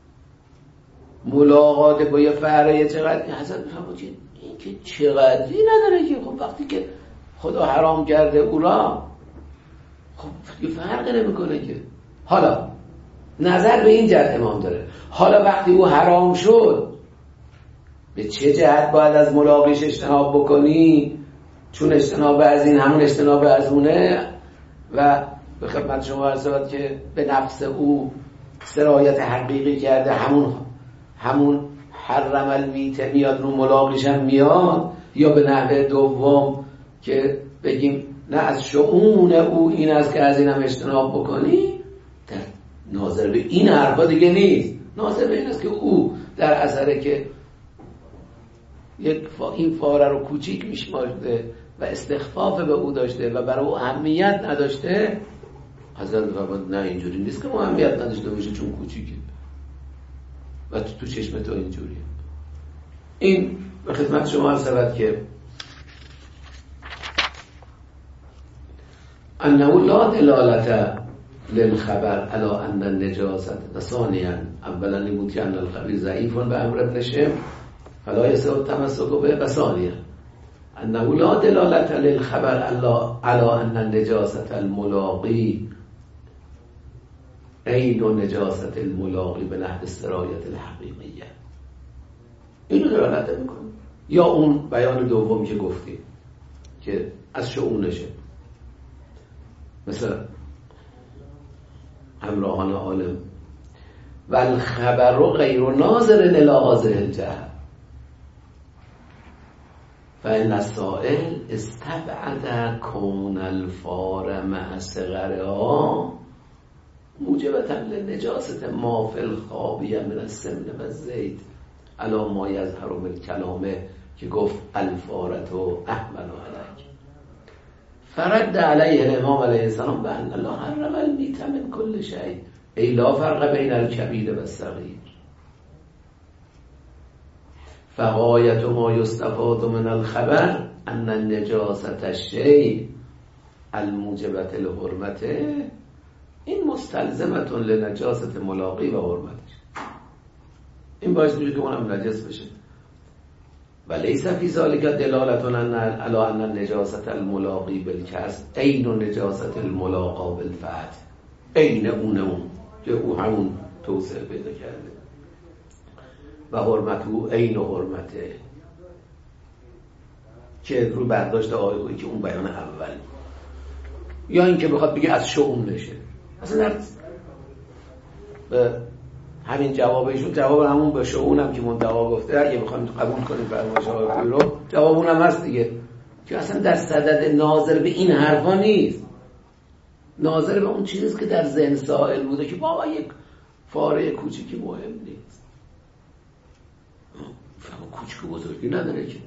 ملاقات با یه فره چقدری حسن بفهم که این که چقدری نداره که. خب وقتی که خدا حرام کرده او را، خب یه فرق نمیکنه که. حالا نظر به این جهت امام داره. حالا وقتی او حرام شد به چه جهت باید از ملاقیش اجتناب بکنی؟ چون اجتناب از این همون اجتناب از اونه و به خدمت شما عرض شود که به نفس او سرایت حقیقی کرده، همون همون حرم المیت میاد رو ملاقیش هم میاد. یا به نحوه دوم که بگیم نه از شؤون او این است که از این هم اجتناب بکنی، در ناظر به این حرفا دیگه نیست. ناظر به این است که او در اثره که یک فا این فاره رو کوچیک میشمارده و استخفاف به او داشته و برای او اهمیت نداشته، حضرت فرمود نه اینجوری نیست که اهمیت نداشته باشه چون کوچیکه و تو, تو چشم تو اینجوریه. این به خدمت شما عرض شود که انه لا دلالت للخبر علی ان النجاست و ثانیا اولا لموتی ان الخبر ضعیف و امر ابن شم فلا یسع التمسک به، و ثانیا انه لا دلالت للخبر علی ان النجاست الملاقی عین نجاست الملاقی به نحو السرایت الحقیقیه. اینو دلالت میکنه. یا اون بیان دومی که گفتیم که از شؤونشه، مثل همراهان عالم و الخبر غیر ناظر الی هذه الجهه فإن السائل استبعد کون الفار مع صغرها موجبة لنجاسة ما فی الخابیه من السمن و الزیت علی ما یظهر من کلامه که گفت الفارة احمل علیک. فرد علیه الامام علیه السلام بأن الله حرم المیت من کل شیء ای لا فرق بین الکبیر و الصغیر. فغایت ما یستفاد من الخبر ان النجاسة الشیء الموجبة لحرمته این مستلزمت لنجاست ملاقی و حرمتش. این باعث میشه که اونم نجس بشه. و لیس فی ذلک دلالت علی ان النجاست الملاقی بالکسب عین نجاست الملاقی بالفتح، عین اون اون که او همون توسعه پیدا کرده. و حرمت او عین حرمته که رو برداشت آقای خویی که اون بیان اول، یا این که بخواد بگه از شؤون نشه. اصلا به همین جوابشون جواب همون به شؤون هم که مدعا گفته اگه بخوایم قبول کنیم فرمایش آقای خویی رو، جواب اونم هست دیگه، که اصلا در صدد ناظر به این حرفا نیست، ناظر به اون چیزیست که در ذهن سائل بوده که بابا یک فاره کوچیکی مهم نیست. فهم کوچیک و بزرگی نداره که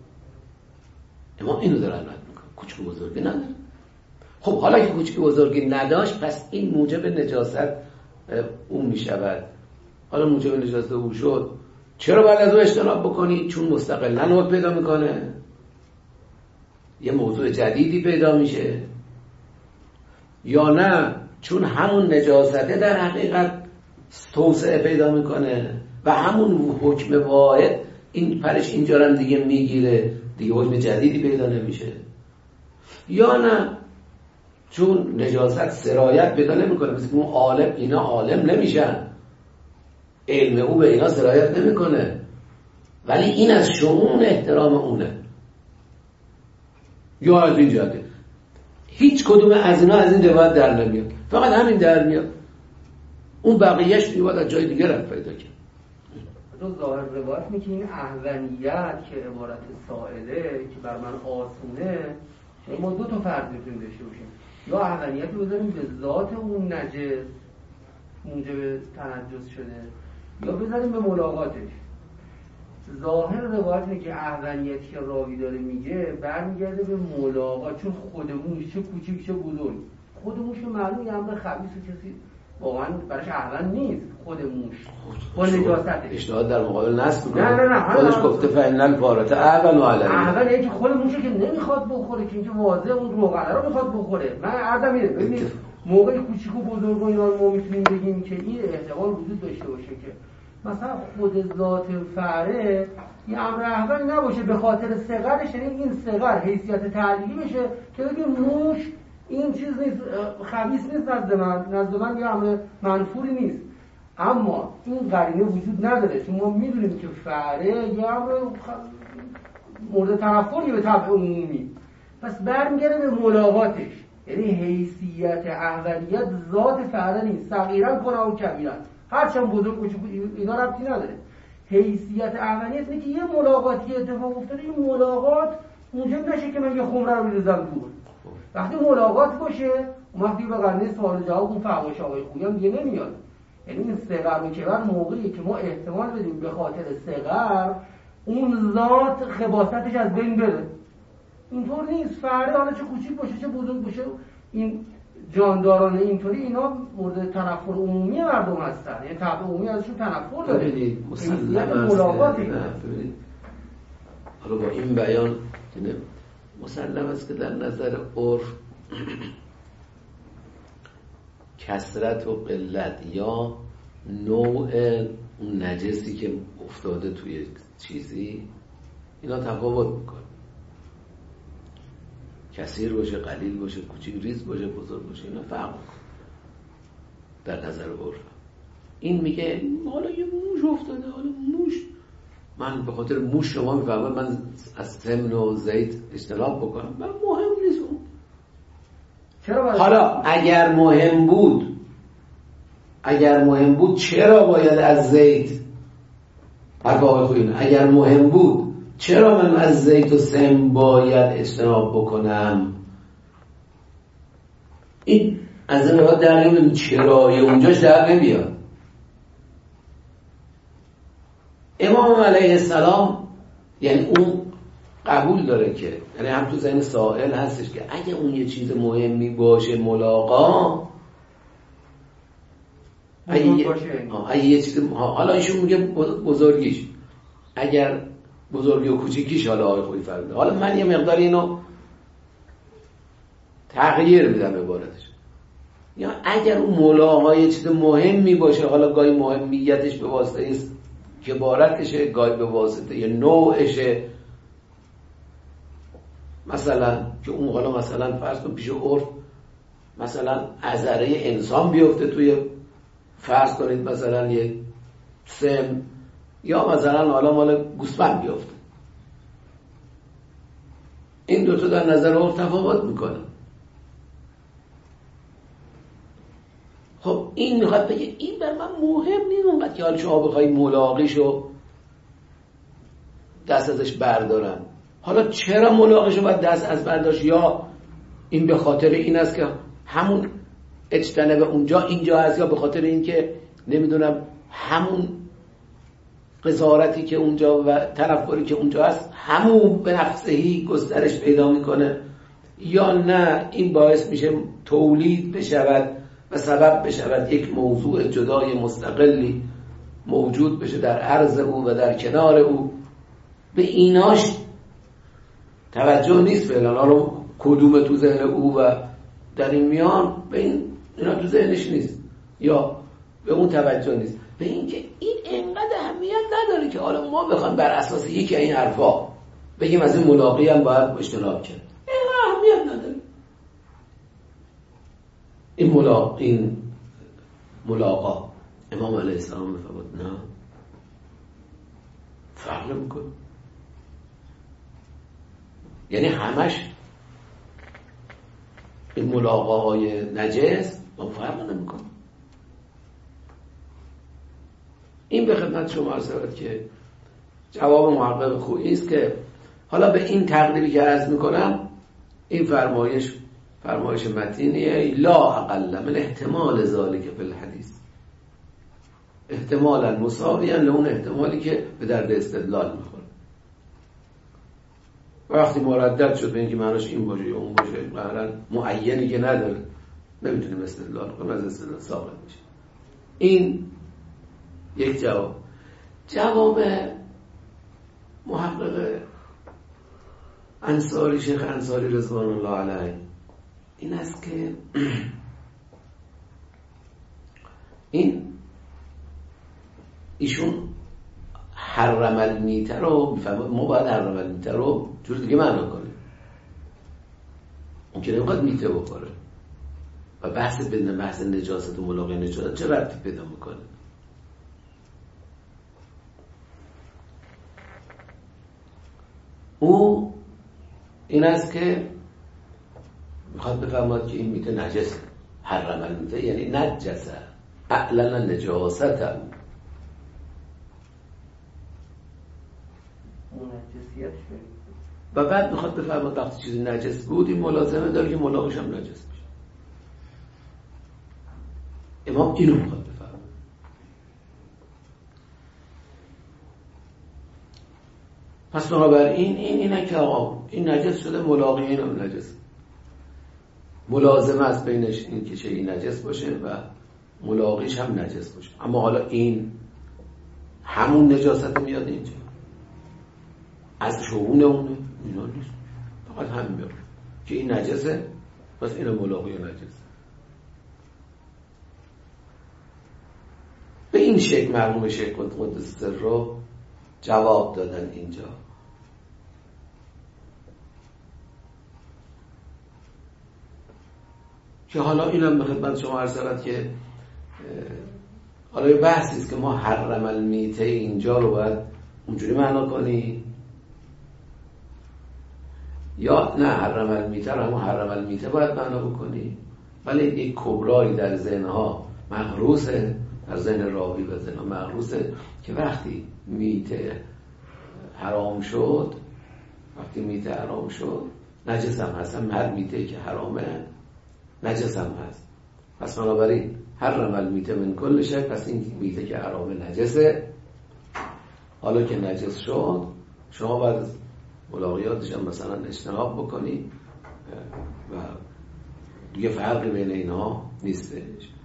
امام اینو دارن رد میکنه، کوچیک و بزرگی نداره. خب حالا که کوچیک و بزرگی نداشت پس این موجب نجاست اون میشود. حالا موجب نجاست او شد، چرا باید از او اجتناب بکنی؟ چون مستقلا نوع پیدا میکنه، یه موضوع جدیدی پیدا میشه، یا نه چون همون نجاسته در حقیقت توسعه پیدا میکنه و همون حکم واحد این پرش اینجا هم دیگه میگیره، دیگه حکم جدیدی پیدا نمیشه، یا نه چون نجاست سرایت پیدا نمیکنه، مثل اون عالم، اینا عالم نمیشن، علم او به اینا سرایت نمیکنه، ولی این از شؤون احترام اونه، یا از این جهته. هیچ کدوم از اینا از این روایت در نمیاد، فقط همین در میاد، اون بقیهش میاد از جای دیگه رفت پیدا کرد. تو ظاهر روایت میگه این اهونیت که عبارت سائله که بر من آسونه، ما دو تا فرض میتونیم داشته باشیم، یا اهونیت رو بذاریم به ذات اون نجس موجب تنجس شده، یا بذاریم به ملاقاتش. ظاهر روایت میگه اهونیتی که راوی داره میگه برمیگرده به ملاقات، چون خود موش چه کوچیک چه بزرگ، خود موش معلوم یه امر خبیث و کسی واقعا براش اهون نیست، خود موش با نجاستش اجتهاد در مقابل نص میکنه. نه نه نه خودش گفته فإن الفارة اهون علیه، اهون اینه که خود موشه که نمیخواد بخوره، که اینکه واضح اون روغنه رو میخواد بخوره. من عرضم اینه، ببینید موقعی کوچیک و بزرگ و اینا رو ما میتونیم بگیم که این احتمال وجود داشته باشه که مثلا خود ذات فاره یه امر اهون نباشه به خاطر صغرش، یعنی این صغر حیثیت تعلیلی بشه که بگیم موش این چیز نیست، خبیث نیست نزد من، نزد من یه امر منفوری نیست. اما این قرینه وجود نداره، چون ما میدونیم که فاره یه امر مورد تنفری به طبع عمومی، پس برمیگره به ملاقاتش، یعنی حیثیت اهونیت ذات فاره نیست، صغیرا کنه و کبیرا هرچند بزرگ کوچیک اینا ربطی نداره. حیثیت اهونیت اینه که یه ملاقاتی اتفاق افتاده، این ملاقات موجب نشه که من یه خمره رو بریزم دور. وقتی ملاقات باشه اون وقتی به قرنه سوال جواب اون فرمایش آقای خویی هم دیگه نمیاد، یعنی این صغر و کبر موقعی که ما احتمال بدیم به خاطر صغر اون ذات خباثتش از بین بره. اینطور نیست، فرد حالا چه کوچیک باشه چه بزرگ باشه، این جانداران اینطوری اینا مورد تنفر عمومی مردم هستن، یعنی طبع عمومی ازشون تنفر داره. ببینید مسلم است، ببینید حالا با این بیان مسلم است که در نظر عرف کثرت و قلت یا نوع اون نجسی که افتاده توی چیزی اینا تفاوت میکنه، کثیر باشه، قلیل باشه، کوچیک ریز باشه، بزرگ باشه، اینا فرق میکنه در نظر عرف. این میگه حالا یه موش افتاده، حالا موش من به خاطر موش شما میفهمم من از سمن و زیت اجتناب بکنم، من مهم نیست اون. حالا اگر مهم بود اگر مهم بود چرا باید از زیت حرف آقای خویی اگر مهم بود چرا من از زیت و سم باید اجتناب بکنم؟ این از این لحاظ در نمیاد، چرای اونجاش در نمیاد. امام علیه السلام یعنی اون قبول داره که، یعنی هم تو ذهن سائل هستش که اگه اون یه چیز مهمی باشه ملاقا، اگه یه, اگه یه چیز، حالا ایشون میگه بزرگیش، اگر بزرگی و کوچیکیش حالا آقای خویی فرموده، حالا من یه مقدار اینو تغییر میدم عبارتش، یا اگر اون ملاقا یه چیز مهمی باشه، حالا گاهی مهمیتش به واسطه کبارتشه، گاهی به واسطه یه نوعشه، مثلا که اون حالا مثلا فرض کن پیش عرف مثلا عذره انسان بیفته توی، فرض کنید مثلا یه سم، یا مثلا حالا مال گوسفند بیفته، این دوتا در نظر عرف تفاوت میکنه. خب این میخواد بگه این بر من مهم نیست اونقدر که حالا شما بخوایی ملاقیشو دست ازش بردارن. حالا چرا ملاقیشو باید دست از برداشت؟ یا این به خاطر این است که همون اجتناب اونجا اینجا هست، یا به خاطر این که نمیدونم همون قضاوتی که اونجا و تنفری که اونجا هست همون به نفسهی گسترش پیدا میکنه، یا نه این باعث میشه تولید بشود و سبب بشود یک موضوع جدای مستقلی موجود بشه در عرض او و در کنار او. به ایناش توجه نیست فعلا، حالا کدوم تو ذهن او و در این میان به این اینا تو ذهنش نیست، یا به اون توجه نیست، به این که این انقدر اهمیت نداره که حالا ما بخوام بر اساس یکی این حرفا بگیم از این ملاقی هم باید اجتناب کرد. اینقدر اهمیت نداره. این ملاقا این ملاقا امام علیه السلام میفرمود نه فرق نمیکنه، یعنی همش این ملاقاهای نجس با فرق نمیکنه. این به خدمت شما عرض شود که جواب محقق خویی است که حالا به این تقریبی که عرض میکنم این فرمایش فرمایش متینیه، لا اقل من احتمال ذالک فی الحدیث، احتمالا مساویا لون احتمالی که به درد استدلال میخوره. وقتی مردد شد به اینکه معناش این باشه یا اون باشه، قطعا معینی که نداره، نمیتونیم استدلال کنیم، از استدلال ثابت میشه. این یک جواب. جواب محقق انصاری، شیخ انصاری رضوان الله علیه، این است که این ایشون حرم المیته رو میفهمه، ما باید حرم المیته رو جور دیگه معنا کنیم. اون که نمیخواد میته بخوره و بحث بدن بحث نجاست و ملاقی نجاست چه ربطی پیدا میکنه؟ او این است که میخواد بفهمد که این میته نجسه، حرم المیته یعنی نجسه اعلن نجاسته، و بعد میخواد بفهمد وقتی چیزی نجس بود این ملازمه داره که ملاقیش هم نجس میشه. امام اینو میخواد بفهمد. پس بنابراین این اینه که آقا این نجس شده، ملاقی این هم نجس، ملازمه از بینش این که چه این نجس باشه و ملاقیش هم نجس باشه. اما حالا این همون نجاست میاد اینجا از شعون اونه اینا نیست، فقط همین میاد که این نجسه پس این ملاقی نجسه. به این شکل مرحوم شیخ قدس سر رو جواب دادن اینجا. که حالا اینم به خدمت شما عرض شود که حالا یه بحثی است که ما حرم المیته اینجا رو باید اونجوری معنا کنی یا نه حرم المیته رو همون حرم المیته باید معنا بکنی، ولی یک کبرایی در ذهنها مغروسه، در ذهن راوی و ذهن مغروسه که وقتی میته حرام شد، وقتی میته حرام شد نجس هم هست. هم هر میته که حرامه نجس هم هست. پس بنابراین حرم المیته من کل شی، پس این میته که حرامه نجسه. حالا که نجس شد شما باید از ملاقیاتش هم مثلا اجتناب بکنی و دیگه فرقی بین اینها نیستش.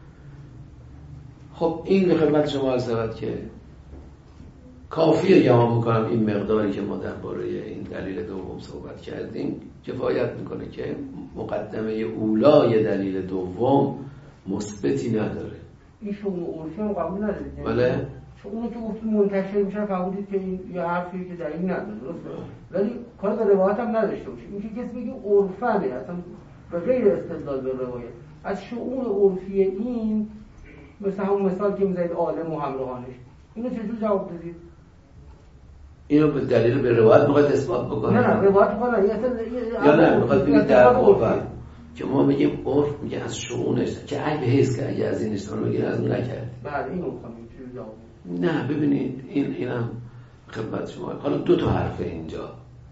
خب این به خدمت شما عرض شود که کافیه گمان میکنم این مقداری که ما درباره این دلیل دوم صحبت کردیم کفایت میکنه که مقدمه اولای دلیل دوم مثبتی نداره. این شما عرفی هم قبول ندارید؟ بله. چون اونو که گفتید منتشر میشه فهمیدید که این یه حرفی که دلیل نداره، درسته؟ ولی کار به روایت هم نداشته باشه. این که کسی بگه عرفنه، اصلا به غیر استدلال به روایت، از شعور عرفی این مثل همون مثال که میزنید عالم و همراهانش، اینو چجور جواب دادید؟ اینو به دلیل به روایت میخواید اثبات بکنید؟ نه نه روایت کنه یا نه میخواید بگید در عرف که ما میگیم عرف میگه از شؤونش که عیب حس که اگه از این اشتباه بگیره از اون نکرد. بله اینو میخوام چجور جواب. نه ببینید این اینم خدمت شما. حالا دو تا حرفه اینجا.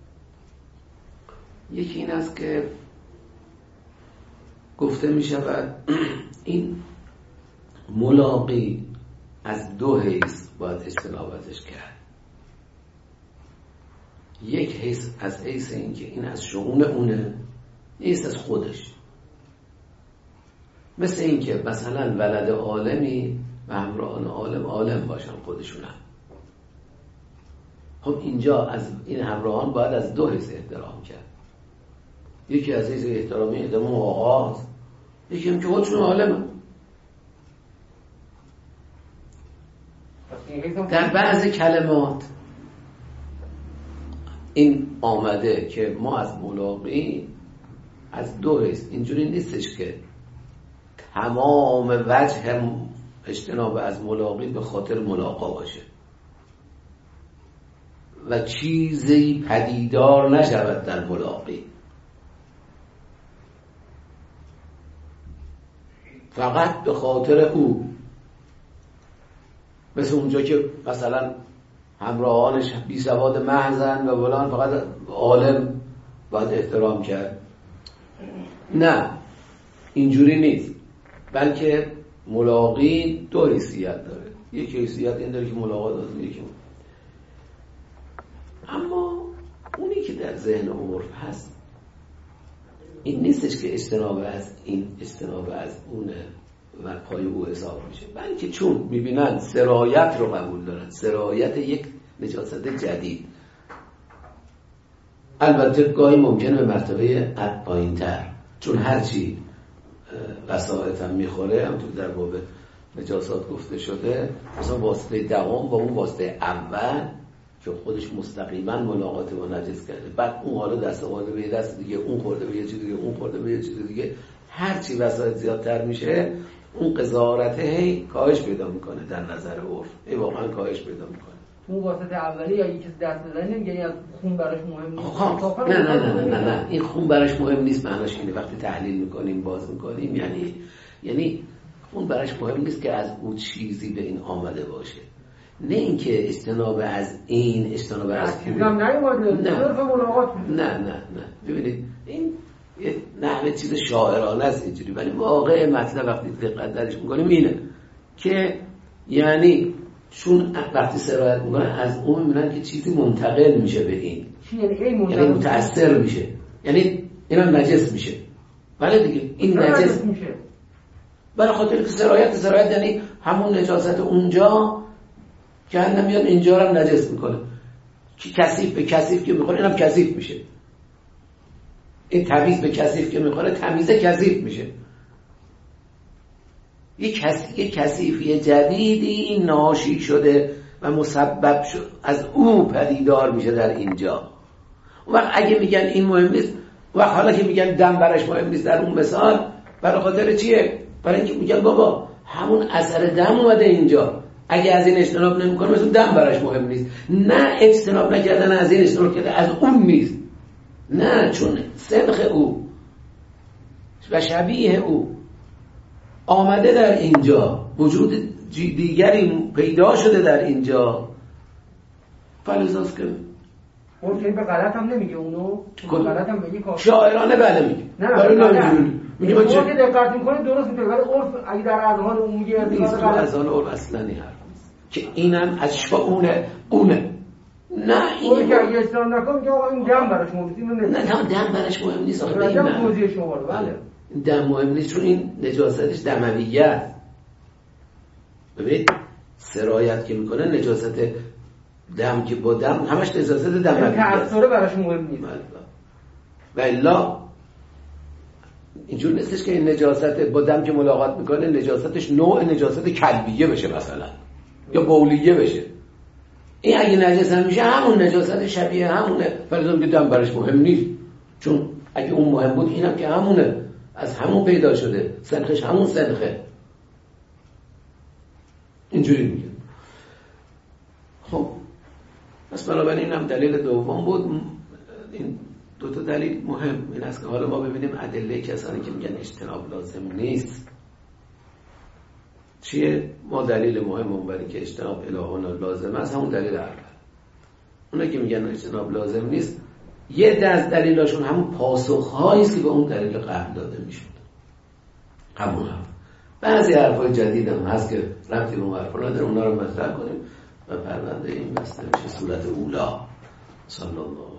یکی این است که گفته می شود این ملاقی از دو حیث باید اجتنابتش کرد. یک حیث از حیث این که این از شؤون اونه، حیث از خودش. مثل این که مثلا ولد عالمی و همراهان عالم عالم باشن خودشونن. خب اینجا از این همراهان باید از دو حیث احترام کرد. یکی از حیث احترامی ادامه آغاز، یکی هم که خودشون عالم. در بعض کلمات این آمده که ما از ملاقی از دو حیث، اینجوری نیستش که تمام وجه اجتناب از ملاقی به خاطر ملاقا باشه و چیزی پدیدار نشود در ملاقی، فقط به خاطر او. مثل اونجا که مثلا همراهانش بی سواد محضن و بلان فقط عالم باید احترام کرد. نه اینجوری نیست، بلکه ملاقی دو حیثیت داره. یک حیثیت این داره که ملاقات داره، یکی اما اونی که در ذهن عرف هست این نیستش که اجتناب از این اجتناب از اونه و پای او حساب میشه، بلکه چون میبینن سرایت رو قبول دارن، سرایت یک نجاست جدید. البته گاهی ممکنه به مرتبه پایین تر، چون هرچی وسائط هم میخوره، هم تو در باب نجاسات گفته شده، مثلا واسطه دوام با اون واسطه اول که خودش مستقیما ملاقات با نجس کرده، بعد اون حالا دست اومده به دست دیگه، اون خورده به یه چیز دیگه، اون خورده به یه چیز دیگه، هرچی وسایل زیادتر میشه اون قضاوت هی کاهش پیدا میکنه در نظر عرف، ای واقعا کاهش پیدا میکنه. اون واسطه اولی یا یکی دست بزنه یعنی از خون براش مهم نیست. خب نه نه نه نه نه این خون براش مهم نیست معناش اینه وقتی تحلیل میکنیم باز میکنیم یعنی یعنی خون براش مهم نیست که از اون چیزی به این آمده باشه، نه اینکه اجتناب از این اجتناب از اون هم نیومده صرف ملاقات. نه نه نه ببینید این یه نحوه چیز شاعرانه است اینجوری، ولی واقع مطلب وقتی دقت درش میکنیم اینه که یعنی چون وقتی سرایت میکنن از اون میبینن که چیزی منتقل میشه به این، یعنی متأثر میشه، یعنی اینا نجس میشه. بله دیگه این نجس میشه برای خاطر که سرایت سرایت یعنی همون نجاست اونجا که هم نمیاد اینجا رو نجس میکنه، که کثیف به کثیف که میخوره اینم کثیف میشه، این تمیز به کثیف که میخوره تمیزه کثیف میشه. یک کسی یک کثیفی جدیدی ناشی شده و مسبب شد از او پدیدار میشه در اینجا. اون وقت اگه میگن این مهم نیست، و حالا که میگن دم براش مهم نیست در اون مثال، برای خاطر چیه؟ برای اینکه میگن بابا همون اثر دم اومده اینجا، اگه از این اجتناب نمیکنه مثلا دم براش مهم نیست. نه اجتناب نکردن از این اجتناب کردن از اون نیست، نه چون صدق او و شبیه او آمده در اینجا، وجود دیگری پیدا شده در اینجا، فلزاست که اون که به غلط هم نمیگه اونو به غلط هم میگه کافر شاعرانه بله میگه نه برای نمیدونی میگه من چه که دقت میکنه درست میگه ولی عرف اگه در اذهان عمومی نیست تو اذهان عرف اصلا این حرف نیست که اینم از شاونه اونه نه این که اگه اسلام نکنه که آقا این دم براش مهم نیست نه نه دم براش مهم نیست آخه این دم توضیح شما رو بله دم مهم نیست چون این نجاستش دمویه است ببینید سرایت که میکنه نجاست دم که با دم همش نجاست دمویه است تأثیر براش مهم نیست و الا اینجور نیستش که این نجاست با دم که ملاقات میکنه نجاستش نوع نجاست کلبیه بشه مثلا یا بولیه بشه این اگه نجس هم میشه همون نجاست شبیه همونه فرضاً که دم براش مهم نیست چون اگه اون مهم بود اینم که همونه از همون پیدا شده سنخش همون سنخه اینجوری میگه. خب پس بنابراین هم دلیل دوم بود. این دو تا دلیل مهم این است که حالا ما ببینیم ادله کسانی که میگن اجتناب لازم نیست چیه. ما دلیل مهممون برای که اجتناب الهانه لازم است همون دلیل اول. اونا که میگن اجتناب لازم نیست یه دست دلیلاشون همون پاسخهایی است که به اون دلیل قبل داده میشد. همون هم بعضی حرفای جدید هم هست که ربطی به اون حرفا نداره اونا رو مطرح کنیم و پرونده این بسته میشه صورت اولا. صلی الله